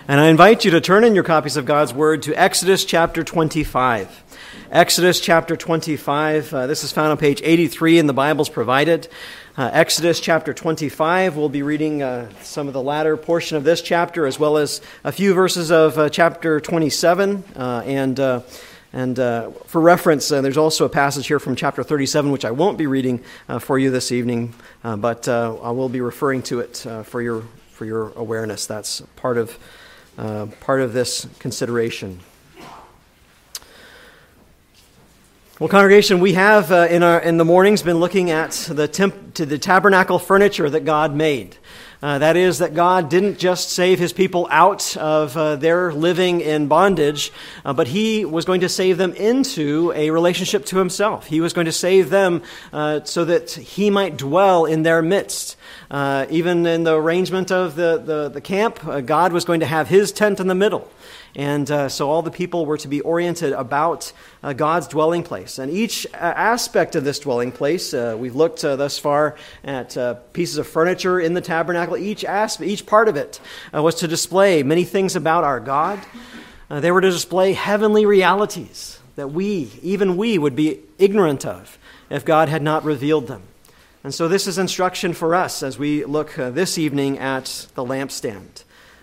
And I invite you to turn in your copies of God's Word to Exodus chapter 25. Exodus chapter 25, this is found on page 83 in the Bibles provided. Exodus chapter 25, we'll be reading some of the latter portion of this chapter, as well as a few verses of chapter 27. And for reference, there's also a passage here from chapter 37, which I won't be reading for you this evening, but I will be referring to it for your awareness. That's part of this consideration. Well, congregation, we have in the mornings been looking at the tabernacle furniture that God made. That is, that God didn't just save His people out of their living in bondage, but He was going to save them into a relationship to Himself. He was going to save them so that He might dwell in their midst. Even in the arrangement of the camp, God was going to have His tent in the middle. And so all the people were to be oriented about God's dwelling place. And each aspect of this dwelling place, we've looked thus far at pieces of furniture in the tabernacle. Each part of it was to display many things about our God. They were to display heavenly realities that even we would be ignorant of if God had not revealed them. And so this is instruction for us as we look this evening at the lampstand.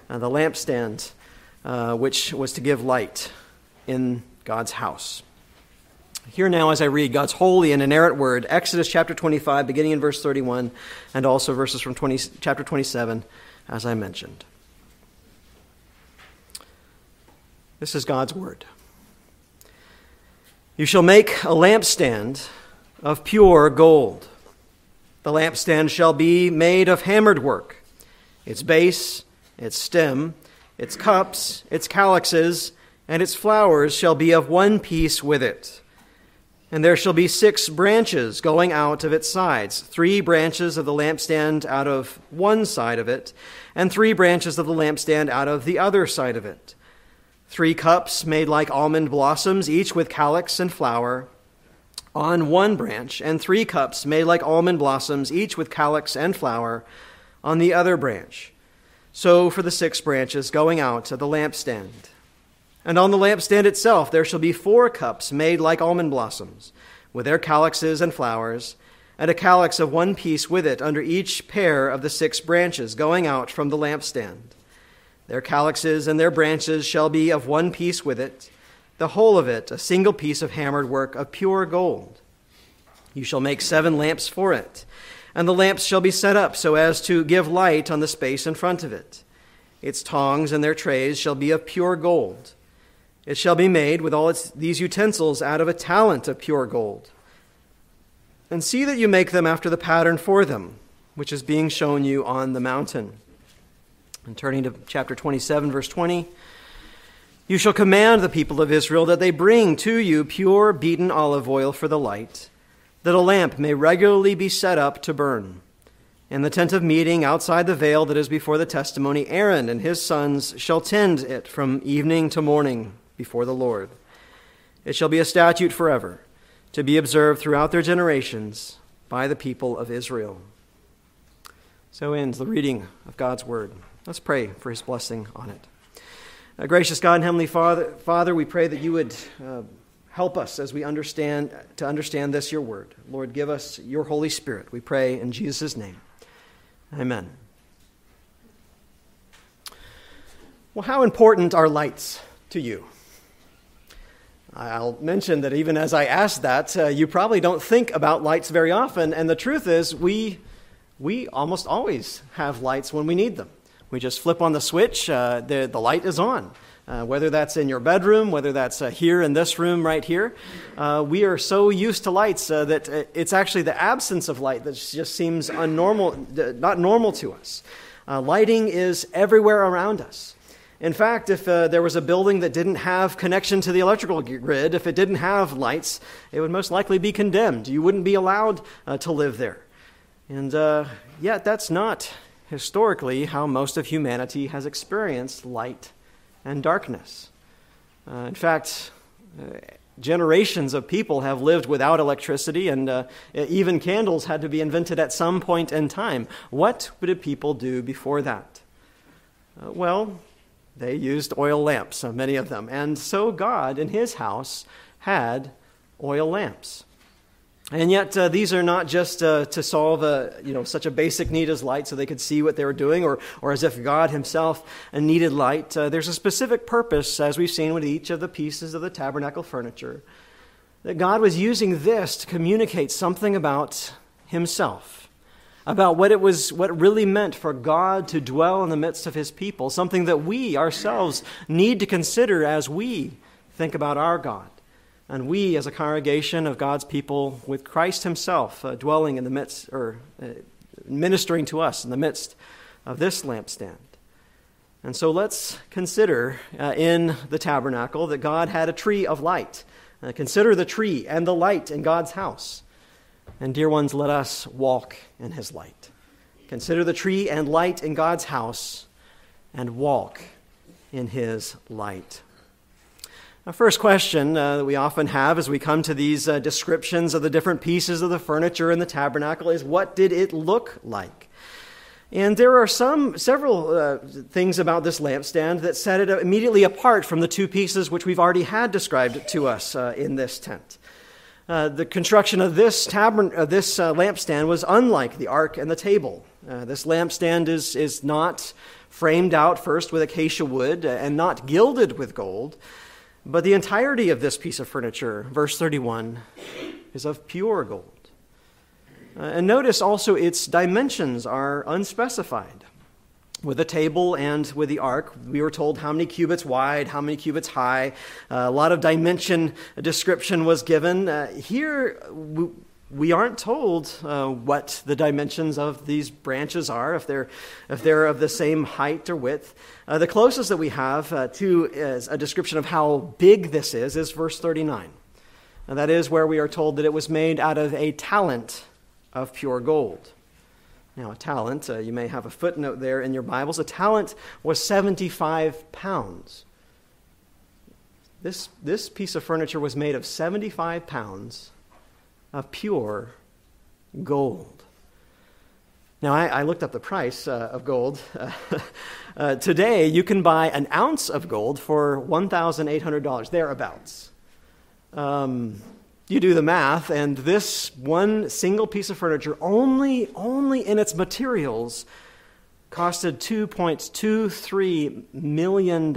Which was to give light in God's house. Hear now as I read God's holy and inerrant word, Exodus chapter 25, beginning in verse 31, and also verses from chapter 27, as I mentioned. This is God's word. You shall make a lampstand of pure gold. The lampstand shall be made of hammered work. Its base, its stem, its cups, its calyxes, and its flowers shall be of one piece with it. And there shall be 6 branches going out of its sides, 3 branches of the lampstand out of one side of it, and 3 branches of the lampstand out of the other side of it. 3 cups made like almond blossoms, each with calyx and flower, on one branch, and 3 cups made like almond blossoms, each with calyx and flower, on the other branch. So for the 6 branches going out of the lampstand. And on the lampstand itself there shall be 4 cups made like almond blossoms, with their calyxes and flowers, and a calyx of one piece with it under each pair of the 6 branches going out from the lampstand. Their calyxes and their branches shall be of one piece with it, the whole of it a single piece of hammered work of pure gold. You shall make 7 lamps for it. And the lamps shall be set up so as to give light on the space in front of it. Its tongs and their trays shall be of pure gold. It shall be made with all these utensils out of a talent of pure gold. And see that you make them after the pattern for them, which is being shown you on the mountain. And turning to chapter 27, verse 20, you shall command the people of Israel that they bring to you pure beaten olive oil for the light, that a lamp may regularly be set up to burn. In the tent of meeting outside the veil that is before the testimony, Aaron and his sons shall tend it from evening to morning before the Lord. It shall be a statute forever, to be observed throughout their generations by the people of Israel. So ends the reading of God's word. Let's pray for His blessing on it. Gracious God and Heavenly Father, we pray that you would help us as we understand this, your word. Lord, give us your Holy Spirit, we pray in Jesus' name. Amen. Well, how important are lights to you? I'll mention that even as I ask that, you probably don't think about lights very often, and the truth is we almost always have lights when we need them. We just flip on the switch, the light is on. Whether that's in your bedroom, whether that's here in this room right here, we are so used to lights that it's actually the absence of light that just seems not normal to us. Lighting is everywhere around us. In fact, if there was a building that didn't have connection to the electrical grid, if it didn't have lights, it would most likely be condemned. You wouldn't be allowed to live there. And yet that's not historically how most of humanity has experienced light and darkness. In fact, generations of people have lived without electricity, and even candles had to be invented at some point in time. What did people do before that? Well, They used oil lamps, many of them. And so God, in his house, had oil lamps. And yet these are not just to solve such a basic need as light so they could see what they were doing, or as if God himself needed light. There's a specific purpose, as we've seen with each of the pieces of the tabernacle furniture, that God was using this to communicate something about himself, about what it really meant for God to dwell in the midst of his people, something that we ourselves need to consider as we think about our God. And we, as a congregation of God's people, with Christ himself dwelling in the midst, or ministering to us in the midst of this lampstand. And so let's consider in the tabernacle that God had a tree of light. Consider the tree and the light in God's house. And dear ones, let us walk in his light. Consider the tree and light in God's house and walk in his light. Our first question that we often have as we come to these descriptions of the different pieces of the furniture in the tabernacle is, what did it look like? And there are several things about this lampstand that set it immediately apart from the two pieces which we've already had described to us in this tent. The construction of this lampstand was unlike the ark and the table. This lampstand is not framed out first with acacia wood and not gilded with gold. But the entirety of this piece of furniture, verse 31, is of pure gold. And notice also its dimensions are unspecified. With the table and with the ark, we were told how many cubits wide, how many cubits high. A lot of dimension description was given. Here, we aren't told what the dimensions of these branches are, if they're of the same height or width. The closest that we have to a description of how big this is verse 39. And that is where we are told that it was made out of a talent of pure gold. Now, a talent, you may have a footnote there in your Bibles, a talent was 75 pounds. This piece of furniture was made of 75 pounds of pure gold. Now, I looked up the price of gold. Today, you can buy an ounce of gold for $1,800, thereabouts. You do the math, and this one single piece of furniture, only in its materials, costed $2.23 million.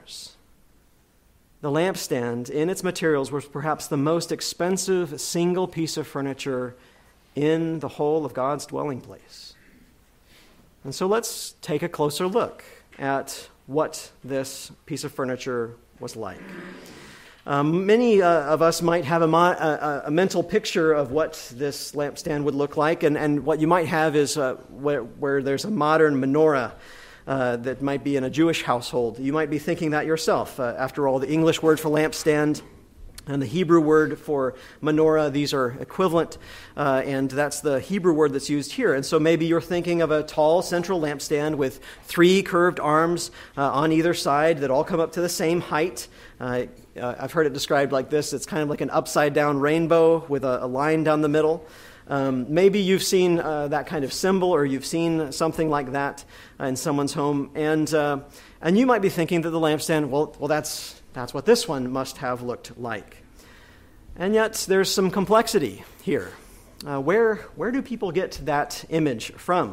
The lampstand, in its materials, was perhaps the most expensive single piece of furniture in the whole of God's dwelling place. And so let's take a closer look at what this piece of furniture was like. Many of us might have a mental picture of what this lampstand would look like, and what you might have is where there's a modern menorah that might be in a Jewish household. You might be thinking that yourself. After all, the English word for lampstand and the Hebrew word for menorah, these are equivalent, and that's the Hebrew word that's used here. And so maybe you're thinking of a tall central lampstand with three curved arms on either side that all come up to the same height. I've heard it described like this. It's kind of like an upside-down rainbow with a line down the middle. Maybe you've seen that kind of symbol, or you've seen something like that in someone's home, and you might be thinking that the lampstand, well, that's what this one must have looked like. And yet, there's some complexity here. Where do people get that image from?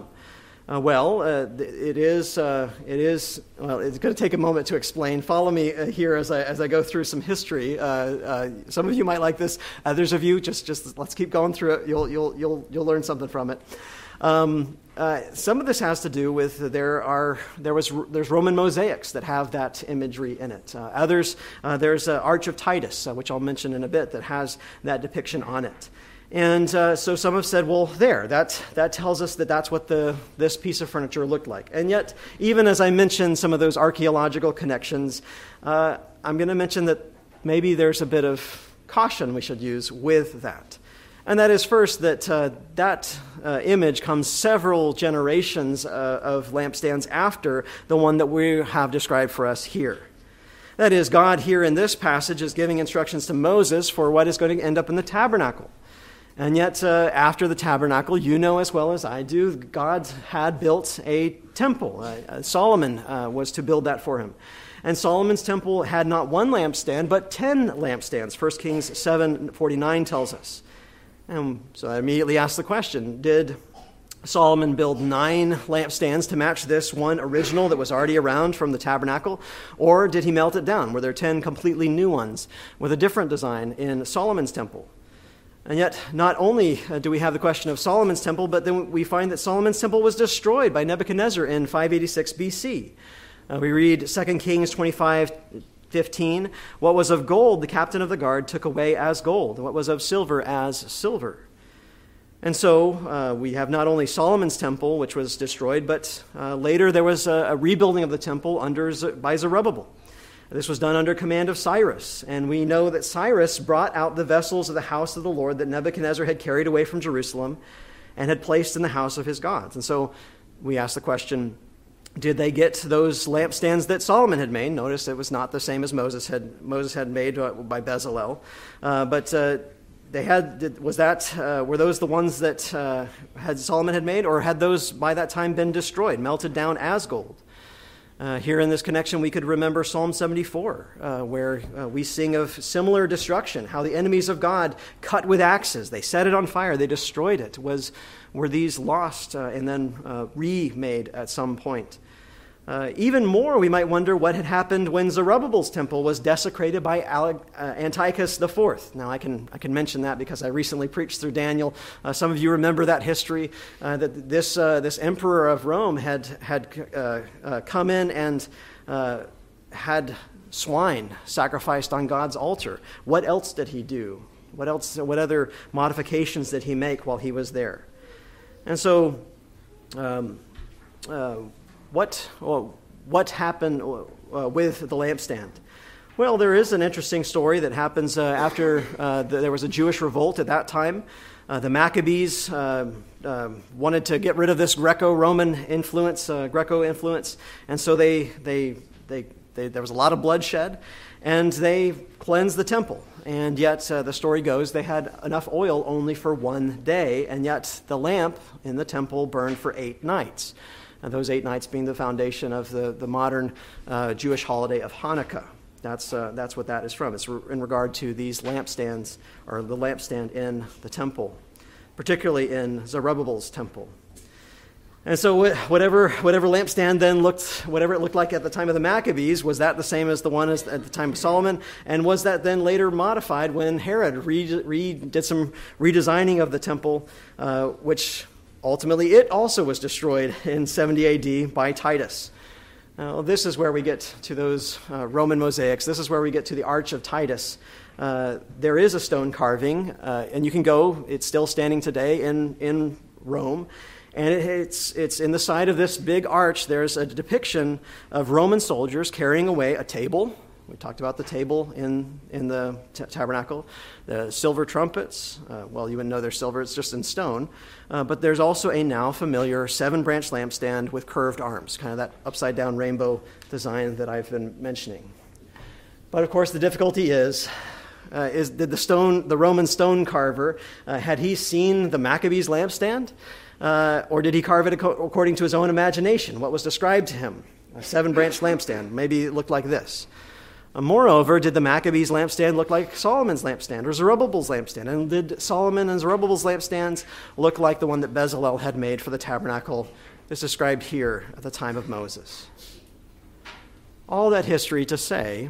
It's going to take a moment to explain. Follow me here as I go through some history. Some of you might like this. Others of you, just let's keep going through it. You'll learn something from it. Some of this has to do with there's Roman mosaics that have that imagery in it. Others, there's Arch of Titus, which I'll mention in a bit, that has that depiction on it. And so some have said, well, that tells us that that's what this piece of furniture looked like. And yet, even as I mentioned some of those archaeological connections, I'm going to mention that maybe there's a bit of caution we should use with that. And that is first that image comes several generations of lampstands after the one that we have described for us here. That is, God here in this passage is giving instructions to Moses for what is going to end up in the tabernacle. And yet, after the tabernacle, you know as well as I do, God had built a temple. Solomon was to build that for him. And Solomon's temple had not one lampstand, but 10 lampstands. 1 Kings 7:49 tells us. And so I immediately asked the question, did Solomon build 9 lampstands to match this one original that was already around from the tabernacle? Or did he melt it down? Were there 10 completely new ones with a different design in Solomon's temple? And yet, not only do we have the question of Solomon's temple, but then we find that Solomon's temple was destroyed by Nebuchadnezzar in 586 BC. We read 2 Kings 25:15, what was of gold the captain of the guard took away as gold, and what was of silver as silver. And so we have not only Solomon's temple, which was destroyed, but later there was a rebuilding of the temple by Zerubbabel. This was done under command of Cyrus, and we know that Cyrus brought out the vessels of the house of the Lord that Nebuchadnezzar had carried away from Jerusalem and had placed in the house of his gods. And so we ask the question, did they get those lampstands that Solomon had made? Notice it was not the same as Moses had made by Bezalel, but they had. Were those the ones that Solomon had made, or had those by that time been destroyed, melted down as gold? Here in this connection, we could remember Psalm 74, where we sing of similar destruction, how the enemies of God cut with axes. They set it on fire. They destroyed it. Were these lost and then remade at some point? Even more, we might wonder what had happened when Zerubbabel's temple was desecrated by Antiochus IV. Now, I can mention that because I recently preached through Daniel. Some of you remember that history, that this emperor of Rome had come in and had swine sacrificed on God's altar. What else did he do? What other modifications did he make while he was there? And so, what happened with the lampstand? Well, there is an interesting story that happens after there was a Jewish revolt at that time. The Maccabees wanted to get rid of this Greco-Roman influence, Greco influence, and so there was a lot of bloodshed, and they cleansed the temple. And yet, the story goes, they had enough oil only for one day, and yet the lamp in the temple burned for 8 nights. And those 8 nights being the foundation of the modern Jewish holiday of Hanukkah. That's what that is from. It's in regard to these lampstands, or the lampstand in the temple, particularly in Zerubbabel's temple. And so whatever lampstand then whatever it looked like at the time of the Maccabees, was that the same as the one at the time of Solomon? And was that then later modified when Herod did some redesigning of the temple, which ultimately it also was destroyed in 70 AD by Titus. Now, this is where we get to those Roman mosaics. This is where we get to the Arch of Titus. There is a stone carving, and you can go. It's still standing today in Rome. And it's in the side of this big arch, there's a depiction of Roman soldiers carrying away a table. We talked about the table in the tabernacle. The silver trumpets, well, you wouldn't know they're silver, it's just in stone. But there's also a now familiar 7-branch lampstand with curved arms, kind of that upside-down rainbow design that I've been mentioning. But of course, the difficulty is did the Roman stone carver, had he seen the Maccabees lampstand? Or did he carve it according to his own imagination? What was described to him? A 7-branch lampstand. Maybe it looked like this. Moreover, did the Maccabees lampstand look like Solomon's lampstand or Zerubbabel's lampstand? And did Solomon and Zerubbabel's lampstands look like the one that Bezalel had made for the tabernacle that's described here at the time of Moses? All that history to say,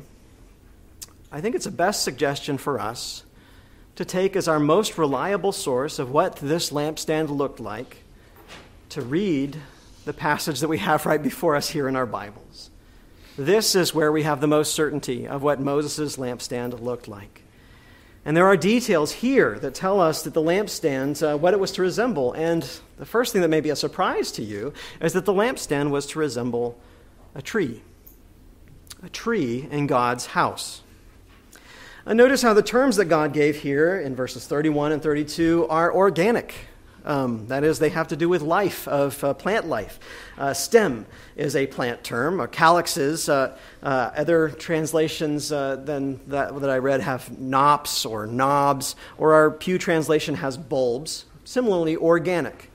I think it's a best suggestion for us to take as our most reliable source of what this lampstand looked like, to read the passage that we have right before us here in our Bibles. This is where we have the most certainty of what Moses' lampstand looked like. And there are details here that tell us that the lampstand, what it was to resemble. And the first thing that may be a surprise to you is that the lampstand was to resemble a tree in God's house. Notice how the terms that God gave here in verses 31 and 32 are organic. That is, they have to do with life, of plant life. Stem is a plant term. Calyxes, other translations than that I read have knops or knobs, or our Pew translation has bulbs. Similarly, organic.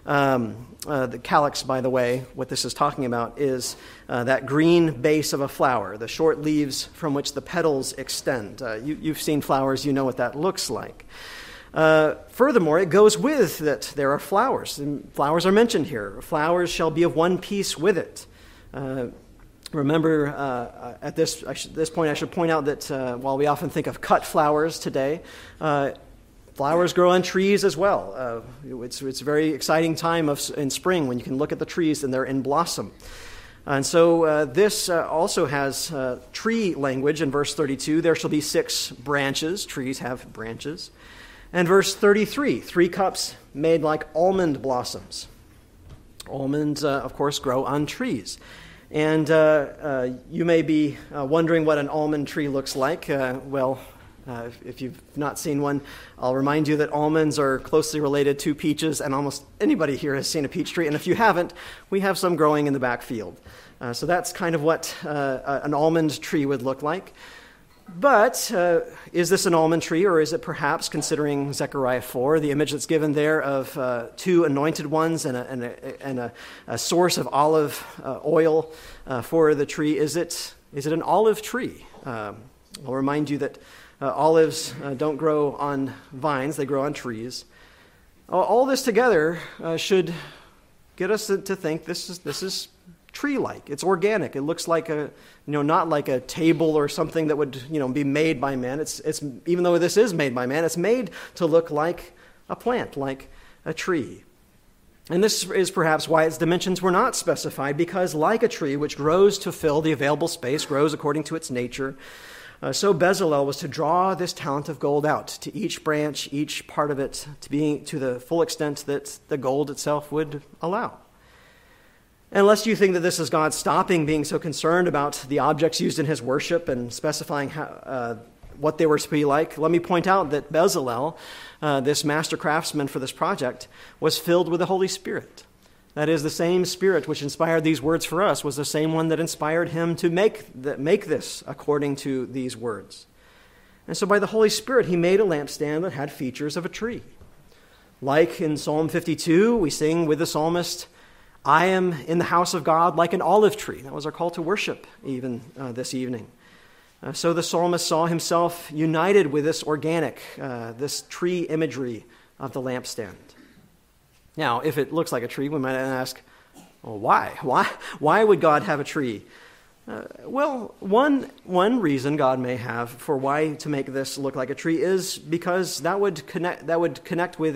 The calyx, by the way, what this is talking about is that green base of a flower, the short leaves from which the petals extend. You've seen flowers, you know what that looks like. Furthermore, it goes with that there are flowers. And flowers are mentioned here. Flowers shall be of one piece with it. Remember, at this point, I should point out that while we often think of cut flowers today, flowers grow on trees as well. It's a very exciting time in spring when you can look at the trees and they're in blossom. And so this also has tree language in verse 32. There shall be 6 branches. Trees have branches. And verse 33, 3 cups made like almond blossoms. Almonds, of course, grow on trees. And you may be wondering what an almond tree looks like. If you've not seen one, I'll remind you that almonds are closely related to peaches, and almost anybody here has seen a peach tree. And if you haven't, we have some growing in the back field. So that's kind of what an almond tree would look like. But is this an almond tree, or is it perhaps, considering Zechariah 4, the image that's given there of 2 anointed ones and a source of olive oil for the tree? Is it an olive tree? I'll remind you that olives don't grow on vines, they grow on trees. All this together should get us to think this is tree-like. It's organic. It looks like not like a table or something that would, be made by man. It's even though this is made by man, it's made to look like a plant, like a tree. And this is perhaps why its dimensions were not specified, because like a tree which grows to fill the available space, grows according to its nature, so Bezalel was to draw this talent of gold out to each branch, each part of it, to the full extent that the gold itself would allow. Unless you think that this is God stopping being so concerned about the objects used in his worship and specifying what they were to be like, let me point out that Bezalel, this master craftsman for this project, was filled with the Holy Spirit. That is, the same Spirit which inspired these words for us was the same one that inspired him to make this according to these words. And so by the Holy Spirit, he made a lampstand that had features of a tree. Like in Psalm 52, we sing with the psalmist, I am in the house of God like an olive tree. That was our call to worship even this evening. So the psalmist saw himself united with this organic, this tree imagery of the lampstand. Now, if it looks like a tree, we might ask, well, why? Why would God have a tree? One reason God may have for why to make this look like a tree is because that would connect with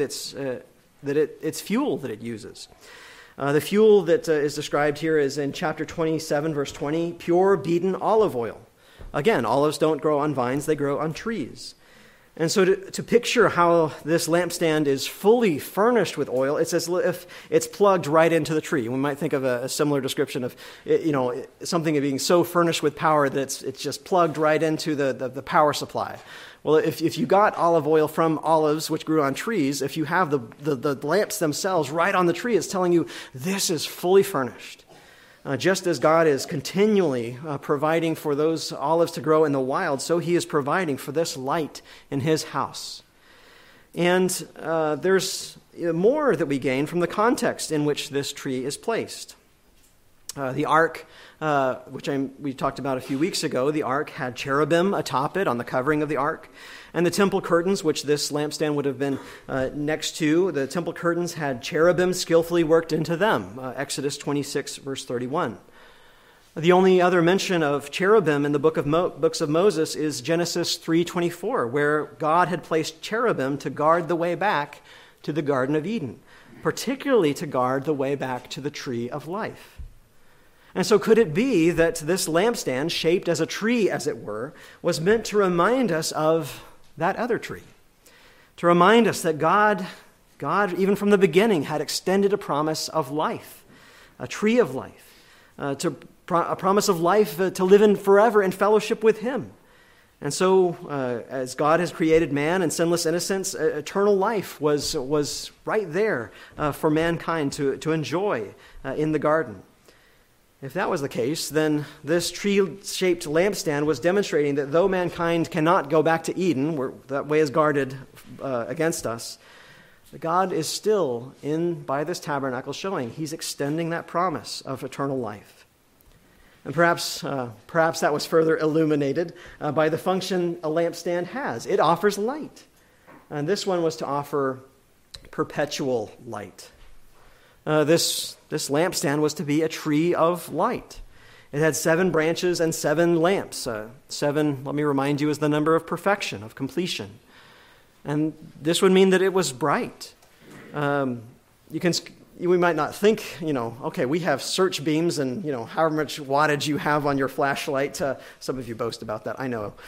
its fuel that it uses. The fuel that is described here is in chapter 27, verse 20, pure beaten olive oil. Again, olives don't grow on vines, they grow on trees. And so to picture how this lampstand is fully furnished with oil, it's as if it's plugged right into the tree. We might think of a similar description of, something being so furnished with power that it's just plugged right into the power supply. Well, if you got olive oil from olives, which grew on trees, if you have the lamps themselves right on the tree, it's telling you this is fully furnished. Just as God is continually providing for those olives to grow in the wild, so he is providing for this light in his house. And there's more that we gain from the context in which this tree is placed. The ark, which we talked about a few weeks ago, the ark had cherubim atop it on the covering of the ark. And the temple curtains, which this lampstand would have been next to, the temple curtains had cherubim skillfully worked into them. Exodus 26, verse 31. The only other mention of cherubim in the books of Moses is Genesis 3:24, where God had placed cherubim to guard the way back to the Garden of Eden, particularly to guard the way back to the tree of life. And so could it be that this lampstand, shaped as a tree, as it were, was meant to remind us of that other tree? To remind us that God, even from the beginning, had extended a promise of life, a tree of life, a promise of life to live in forever in fellowship with him. And so, as God has created man in sinless innocence, eternal life was right there for mankind to enjoy in the garden. If that was the case, then this tree-shaped lampstand was demonstrating that though mankind cannot go back to Eden, where that way is guarded against us, God is still by this tabernacle showing he's extending that promise of eternal life. And perhaps that was further illuminated by the function a lampstand has. It offers light. And this one was to offer perpetual light. This lampstand was to be a tree of light. It had 7 branches and 7 lamps. 7, let me remind you, is the number of perfection, of completion. And this would mean that it was bright. We might not think, okay, we have search beams and, how much wattage you have on your flashlight. Some of you boast about that, I know.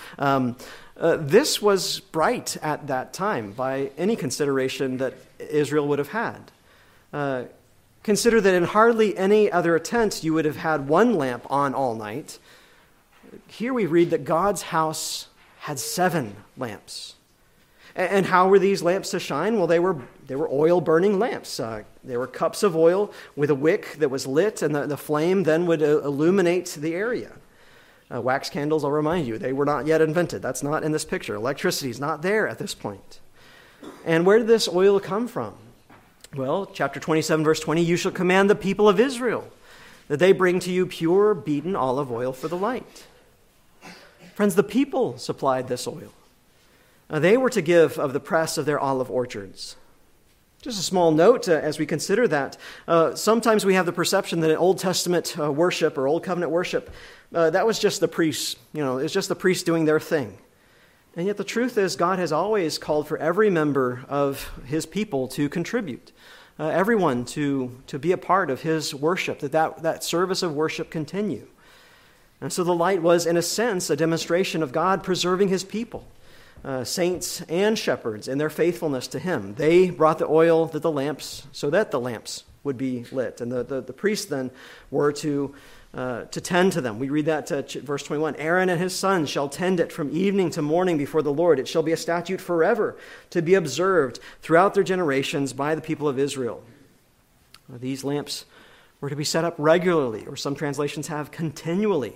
This was bright at that time by any consideration that Israel would have had. Consider that in hardly any other tent you would have had 1 lamp on all night. Here we read that God's house had 7 lamps. And how were these lamps to shine? Well, they were oil-burning lamps. They were cups of oil with a wick that was lit, and the flame then would illuminate the area. Wax candles, I'll remind you, they were not yet invented. That's not in this picture. Electricity is not there at this point. And where did this oil come from? Well, chapter 27, verse 20, you shall command the people of Israel that they bring to you pure beaten olive oil for the light. Friends, the people supplied this oil. They were to give of the press of their olive orchards. Just a small note as we consider that. Sometimes we have the perception that in Old Testament worship or Old Covenant worship, that was just the priests. It's just the priests doing their thing. And yet the truth is God has always called for every member of his people to contribute. Everyone to be a part of his worship, that service of worship continue. And so the light was, in a sense, a demonstration of God preserving his people. Saints and shepherds in their faithfulness to him. They brought the oil so that the lamps would be lit. And the priests then were to tend to them. We read that verse 21. Aaron and his sons shall tend it from evening to morning before the Lord. It shall be a statute forever to be observed throughout their generations by the people of Israel. These lamps were to be set up regularly, or some translations have continually.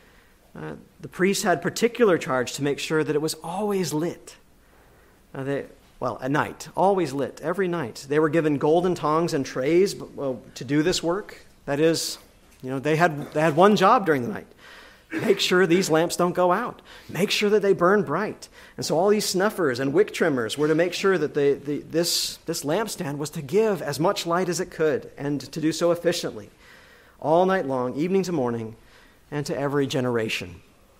The priests had particular charge to make sure that it was always lit. At night, always lit, every night. They were given golden tongs and trays to do this work. That is, they had one job during the night. Make sure these lamps don't go out. Make sure that they burn bright. And so all these snuffers and wick trimmers were to make sure that this lampstand was to give as much light as it could and to do so efficiently. All night long, evening to morning, and to every generation.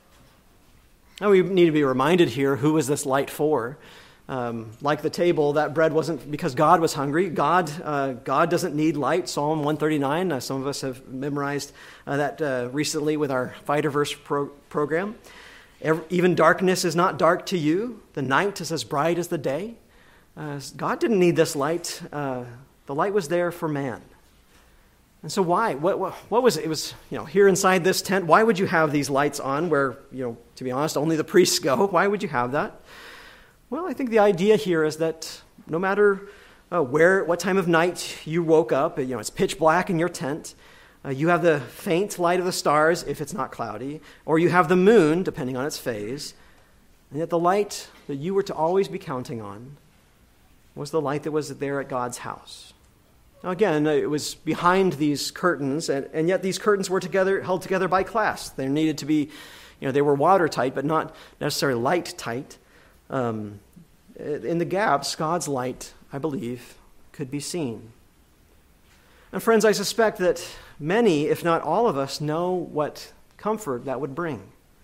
Now we need to be reminded here, who was this light for? Like the table, that bread wasn't because God was hungry. God doesn't need light. Psalm 139, some of us have memorized that recently with our Fighter Verse program. Even darkness is not dark to you. The night is as bright as the day. God didn't need this light. The light was there for man. And so why? What was it? It was, here inside this tent, why would you have these lights on where, to be honest, only the priests go? Why would you have that? Well, I think the idea here is that no matter what time of night you woke up, it's pitch black in your tent, you have the faint light of the stars if it's not cloudy, or you have the moon, depending on its phase, and yet the light that you were to always be counting on was the light that was there at God's house. Now again, it was behind these curtains, and yet these curtains were held together by clasps. They needed to be, they were watertight, but not necessarily light-tight. In the gaps, God's light, I believe, could be seen. And friends, I suspect that many, if not all of us, know what comfort that would bring.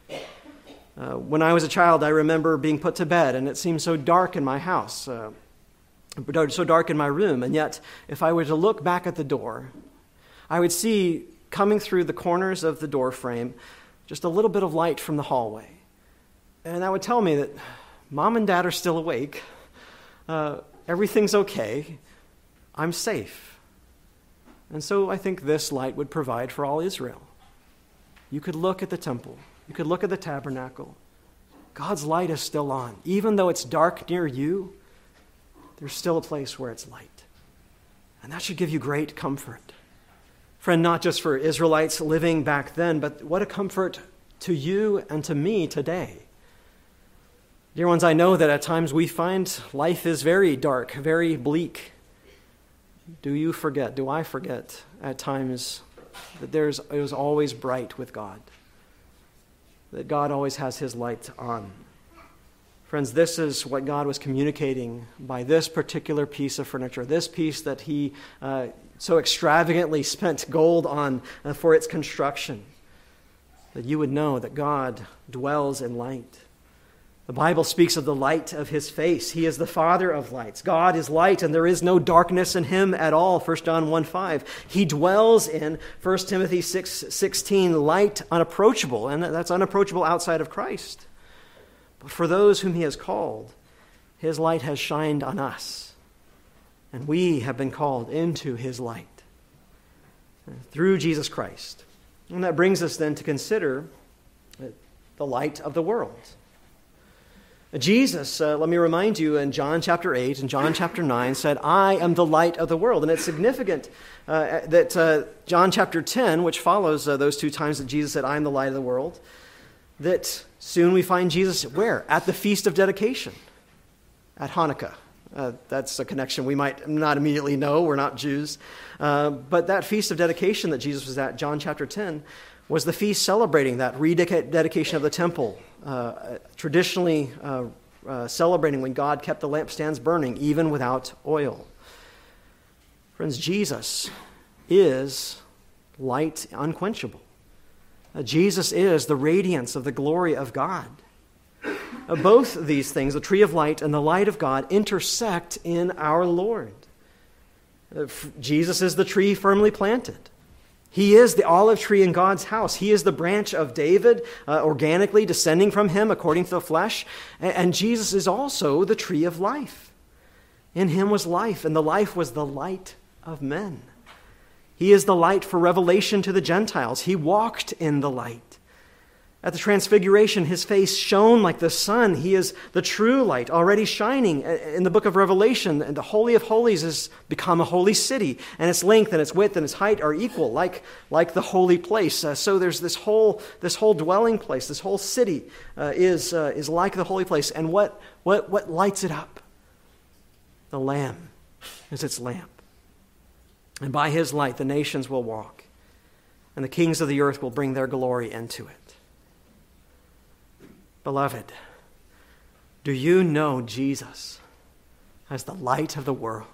When I was a child, I remember being put to bed, and it seemed so dark in my house, so dark in my room, and yet if I were to look back at the door, I would see coming through the corners of the door frame just a little bit of light from the hallway. And that would tell me that Mom and Dad are still awake, everything's okay, I'm safe. And so I think this light would provide for all Israel. You could look at the temple, you could look at the tabernacle, God's light is still on. Even though it's dark near you, there's still a place where it's light. And that should give you great comfort. Friend, not just for Israelites living back then, but what a comfort to you and to me today. Dear ones, I know that at times we find life is very dark, very bleak. Do I forget at times that it was always bright with God? That God always has his light on. Friends, this is what God was communicating by this particular piece of furniture, this piece that he so extravagantly spent gold on for its construction, that you would know that God dwells in light. The Bible speaks of the light of his face. He is the Father of lights. God is light, and there is no darkness in him at all, 1 John 1:5. He dwells in 1 Timothy 6:16, light unapproachable, and that's unapproachable outside of Christ. But for those whom he has called, his light has shined on us, and we have been called into his light through Jesus Christ. And that brings us then to consider the light of the world. Jesus, let me remind you, in John chapter 8 and John chapter 9 said, I am the light of the world. And it's significant that John chapter 10, which follows those two times that Jesus said, I am the light of the world, that soon we find Jesus where? At the Feast of Dedication, at Hanukkah. That's a connection we might not immediately know. We're not Jews. But that Feast of Dedication that Jesus was at, John chapter 10, was the feast celebrating that rededication of the temple, traditionally celebrating when God kept the lampstands burning, even without oil. Friends, Jesus is light unquenchable. Jesus is the radiance of the glory of God. Both these things, the tree of light and the light of God, intersect in our Lord. Jesus is the tree firmly planted. He is the olive tree in God's house. He is the branch of David, organically descending from him according to the flesh. And Jesus is also the tree of life. In him was life, and the life was the light of men. He is the light for revelation to the Gentiles. He walked in the light. At the transfiguration, his face shone like the sun. He is the true light, already shining. In the book of Revelation, and the Holy of Holies has become a holy city, and its length and its width and its height are equal, like the holy place. So there's this whole dwelling place, this whole city is like the holy place. And what lights it up? The Lamb is its lamp. And by his light, the nations will walk, and the kings of the earth will bring their glory into it. Beloved, do you know Jesus as the light of the world?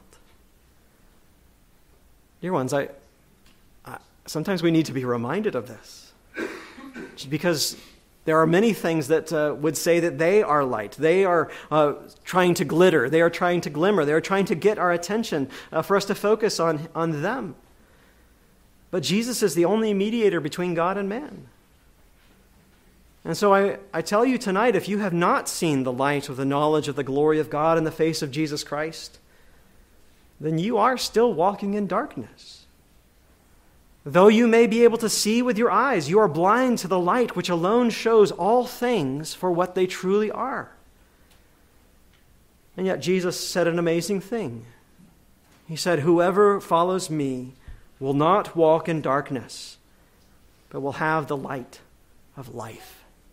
Dear ones, sometimes we need to be reminded of this, because there are many things that would say that they are light. They are trying to glitter. They are trying to glimmer. They are trying to get our attention for us to focus on them. But Jesus is the only mediator between God and man. And so I tell you tonight, if you have not seen the light of the knowledge of the glory of God in the face of Jesus Christ, then you are still walking in darkness. Though you may be able to see with your eyes, you are blind to the light which alone shows all things for what they truly are. And yet Jesus said an amazing thing. He said, whoever follows me will not walk in darkness, but will have the light of life.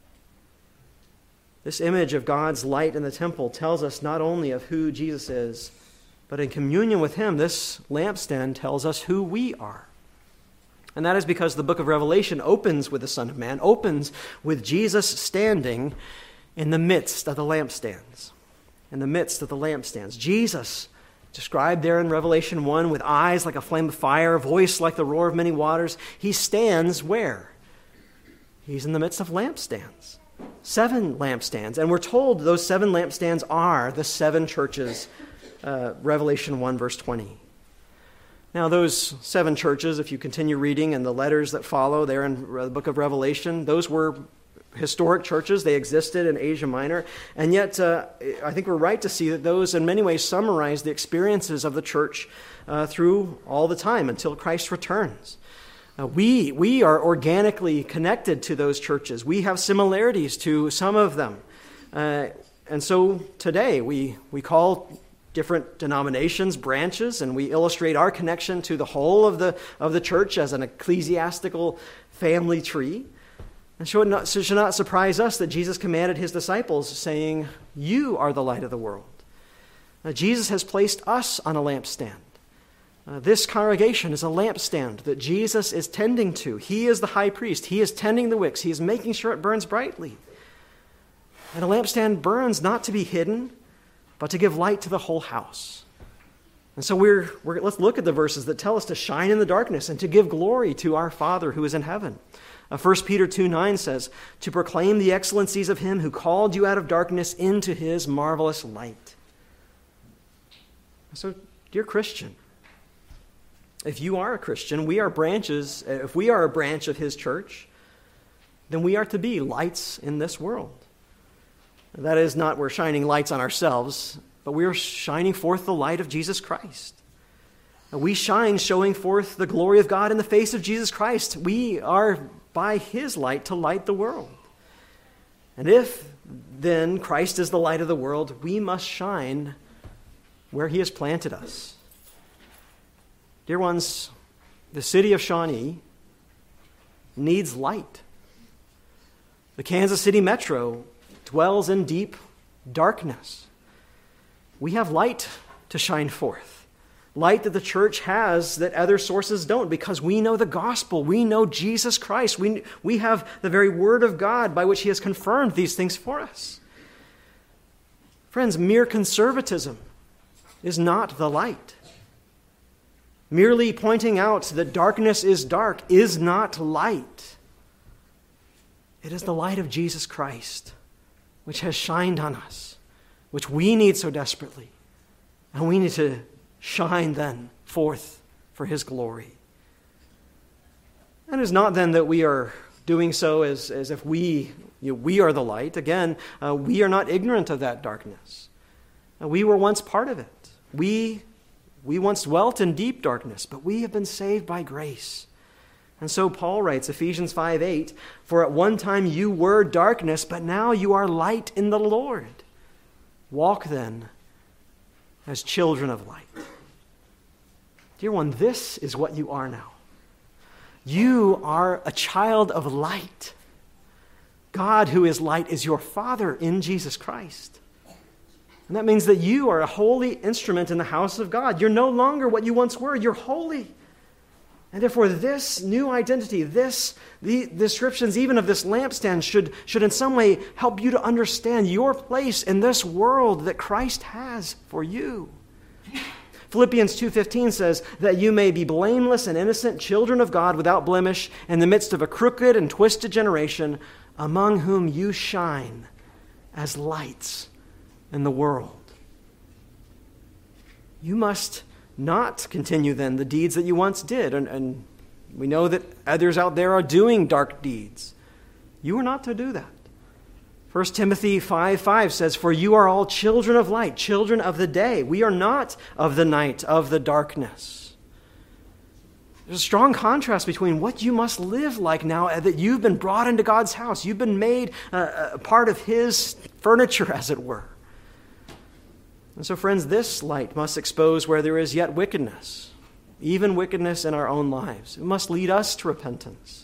This image of God's light in the temple tells us not only of who Jesus is, but in communion with him, this lampstand tells us who we are. And that is because the book of Revelation opens with the Son of Man, opens with Jesus standing in the midst of the lampstands. In the midst of the lampstands. Jesus, described there in Revelation 1, with eyes like a flame of fire, a voice like the roar of many waters, he stands where? He's in the midst of lampstands. 7 lampstands. And we're told those 7 lampstands are the 7 churches, Revelation 1, verse 20. Now, those 7 churches, if you continue reading in the letters that follow there in the book of Revelation, those were historic churches. They existed in Asia Minor. And yet, I think we're right to see that those in many ways summarize the experiences of the church through all the time until Christ returns. We are organically connected to those churches. We have similarities to some of them. And so today we call different denominations branches, and we illustrate our connection to the whole of the church as an ecclesiastical family tree. And so it should not surprise us that Jesus commanded his disciples, saying, "You are the light of the world." Now, Jesus has placed us on a lampstand. This congregation is a lampstand that Jesus is tending to. He is the high priest. He is tending the wicks. He is making sure it burns brightly. And a lampstand burns not to be hidden, but to give light to the whole house. And so let's look at the verses that tell us to shine in the darkness and to give glory to our Father who is in heaven. 1 Peter 2:9 says, "To proclaim the excellencies of him who called you out of darkness into his marvelous light." So, dear Christian, if you are a Christian, we are branches. If we are a branch of his church, then we are to be lights in this world. That is not we're shining lights on ourselves, but we are shining forth the light of Jesus Christ. We shine showing forth the glory of God in the face of Jesus Christ. We are by his light to light the world. And if then Christ is the light of the world, we must shine where he has planted us. Dear ones, the city of Shawnee needs light. The Kansas City Metro dwells in deep darkness. We have light to shine forth. Light that the church has that other sources don't, because we know the gospel. We know Jesus Christ. We have the very word of God by which he has confirmed these things for us. Friends, mere conservatism is not the light. Merely pointing out that darkness is dark is not light. It is the light of Jesus Christ, which has shined on us, which we need so desperately. And we need to shine then forth for his glory. And it's not then that we are doing so as if we are the light. Again, we are not ignorant of that darkness. We were once part of it. We once dwelt in deep darkness, but we have been saved by grace. And so Paul writes, Ephesians 5:8, "For at one time you were darkness, but now you are light in the Lord. Walk then as children of light." Dear one, this is what you are now. You are a child of light. God, who is light, is your Father in Jesus Christ. And that means that you are a holy instrument in the house of God. You're no longer what you once were. You're holy. And therefore, this new identity, the descriptions even of this lampstand should in some way help you to understand your place in this world that Christ has for you. Philippians 2:15 says that you may be blameless and innocent children of God without blemish in the midst of a crooked and twisted generation, among whom you shine as lights in the world. You must not continue then the deeds that you once did. And we know that others out there are doing dark deeds. You are not to do that. 1 Timothy 5:5 says, "For you are all children of light, children of the day. We are not of the night, of the darkness." There's a strong contrast between what you must live like now that you've been brought into God's house. You've been made a part of his furniture, as it were. And so, friends, this light must expose where there is yet wickedness, even wickedness in our own lives. It must lead us to repentance.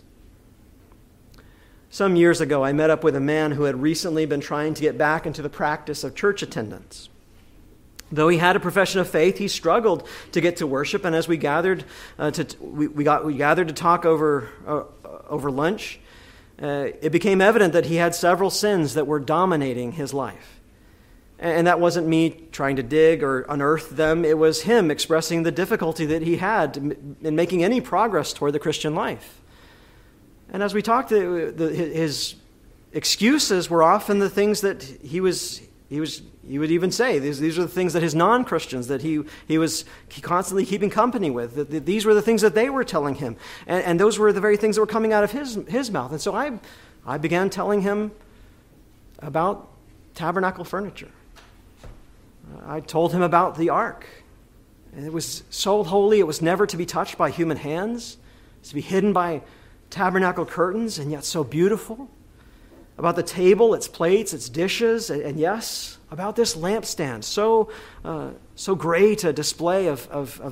Some years ago, I met up with a man who had recently been trying to get back into the practice of church attendance. Though he had a profession of faith, he struggled to get to worship. And as we gathered to talk over lunch, it became evident that he had several sins that were dominating his life. And that wasn't me trying to dig or unearth them. It was him expressing the difficulty that he had in making any progress toward the Christian life. And as we talked, his excuses were often the things that he would even say. These are the things that his non-Christians, that he was constantly keeping company with. That these were the things that they were telling him. And those were the very things that were coming out of his mouth. And so I began telling him about tabernacle furniture. I told him about the ark. And it was so holy, it was never to be touched by human hands. It's to be hidden by tabernacle curtains, and yet so beautiful. about the table, its plates, its dishes, and yes, about this lampstand, so great a display of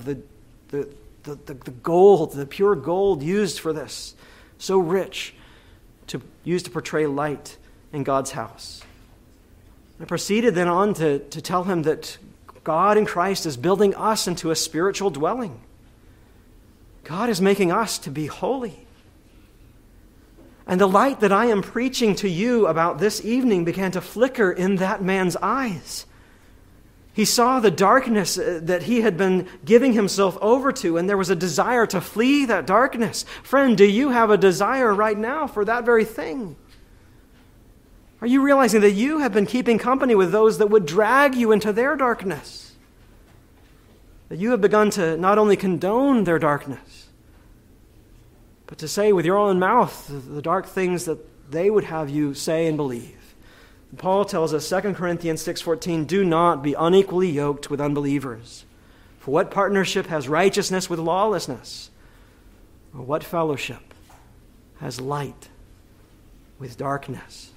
the gold, the pure gold used for this, so rich, used to portray light in God's house. I proceeded then on to tell him that God in Christ is building us into a spiritual dwelling. God is making us to be holy. And the light that I am preaching to you about this evening began to flicker in that man's eyes. He saw the darkness that he had been giving himself over to, and there was a desire to flee that darkness. Friend, do you have a desire right now for that very thing? Are you realizing that you have been keeping company with those that would drag you into their darkness? That you have begun to not only condone their darkness, but to say with your own mouth the dark things that they would have you say and believe. Paul tells us, 2 Corinthians 6:14, do not be unequally yoked with unbelievers. For what partnership has righteousness with lawlessness? Or what fellowship has light with darkness?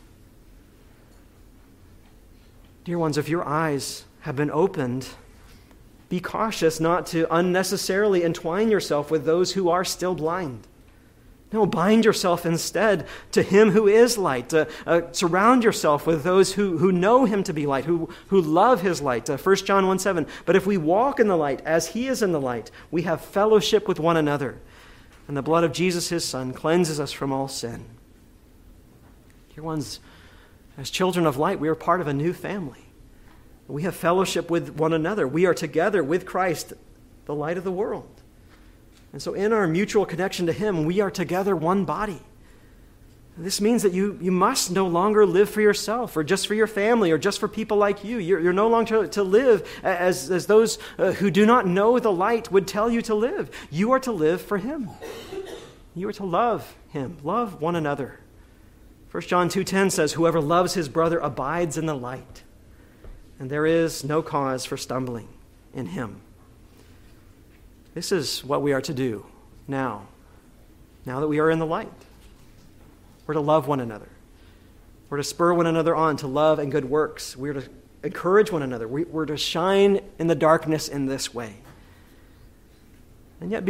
Dear ones, if your eyes have been opened, be cautious not to unnecessarily entwine yourself with those who are still blind. No, bind yourself instead to him who is light. Surround yourself with those who know him to be light, who love his light. 1 John 1:7, but if we walk in the light as he is in the light, we have fellowship with one another. And the blood of Jesus, his Son, cleanses us from all sin. Dear ones, as children of light, we are part of a new family. We have fellowship with one another. We are together with Christ, the light of the world. And so in our mutual connection to him, we are together one body. This means that you must no longer live for yourself or just for your family or just for people like you. You're no longer to live as those who do not know the light would tell you to live. You are to live for him. You are to love him. Love one another. 1 John 2:10 says, whoever loves his brother abides in the light, and there is no cause for stumbling in him. This is what we are to do now that we are in the light. We're to love one another. We're to spur one another on to love and good works. We're to encourage one another. We're to shine in the darkness in this way. And yet,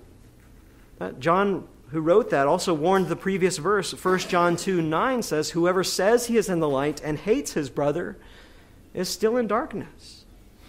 John, who wrote that, also warned the previous verse. 1 John 2:9 says, whoever says he is in the light and hates his brother is still in darkness.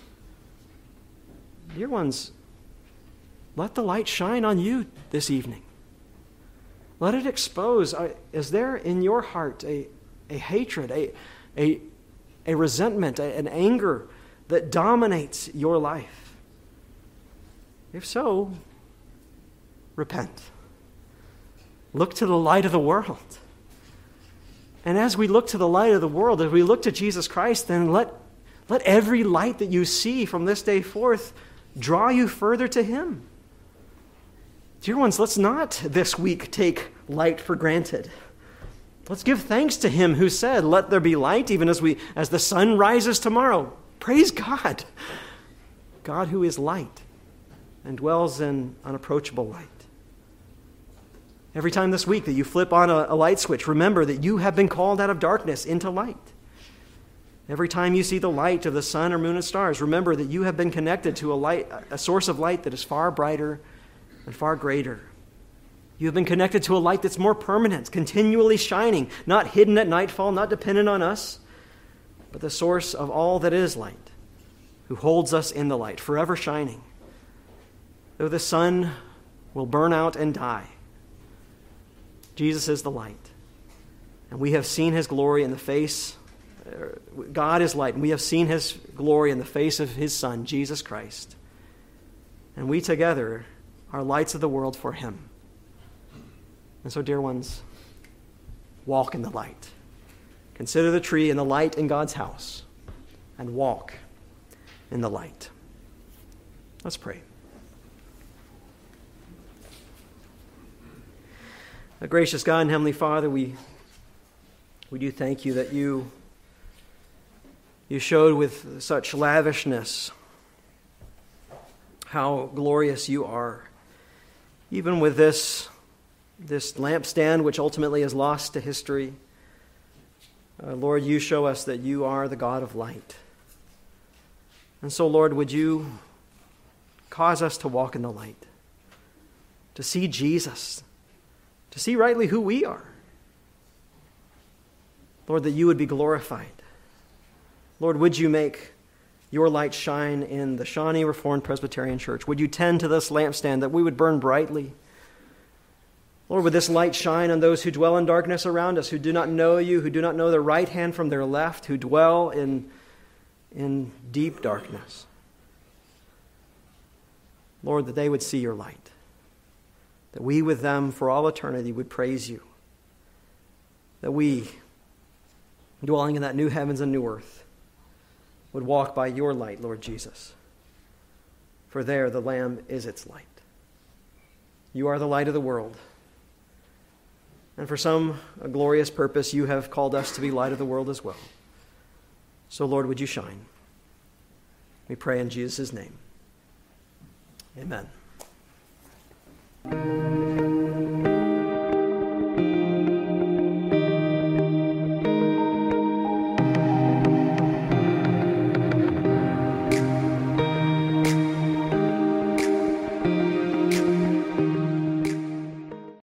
Dear ones, let the light shine on you this evening. Let it expose. Is there in your heart a hatred, a resentment, an anger that dominates your life? If so, repent. Look to the light of the world. And as we look to the light of the world, as we look to Jesus Christ, then let every light that you see from this day forth draw you further to him. Dear ones, let's not this week take light for granted. Let's give thanks to him who said, let there be light, even as the sun rises tomorrow. Praise God. God who is light and dwells in unapproachable light. Every time this week that you flip on a light switch, remember that you have been called out of darkness into light. Every time you see the light of the sun or moon and stars, remember that you have been connected to a source of light that is far brighter and far greater. You have been connected to a light that's more permanent, continually shining, not hidden at nightfall, not dependent on us, but the source of all that is light, who holds us in the light, forever shining. Though the sun will burn out and die, Jesus is the light. And we have seen his glory in the face. God is light, and we have seen his glory in the face of his Son, Jesus Christ. And we together are lights of the world for him. And so, dear ones, walk in the light. Consider the tree and the light in God's house, and walk in the light. Let's pray. Gracious God and Heavenly Father, we do thank you that you showed with such lavishness how glorious you are. Even with this lampstand, which ultimately is lost to history, Lord, you show us that you are the God of light. And so, Lord, would you cause us to walk in the light, to see Jesus, to see rightly who we are. Lord, that you would be glorified. Lord, would you make your light shine in the Shawnee Reformed Presbyterian Church? Would you tend to this lampstand that we would burn brightly? Lord, would this light shine on those who dwell in darkness around us, who do not know you, who do not know their right hand from their left, who dwell in deep darkness. Lord, that they would see your light, that we with them for all eternity would praise you, that we, dwelling in that new heavens and new earth, would walk by your light, Lord Jesus. For there the Lamb is its light. You are the light of the world. And for some a glorious purpose, you have called us to be light of the world as well. So, Lord, would you shine? We pray in Jesus' name. Amen.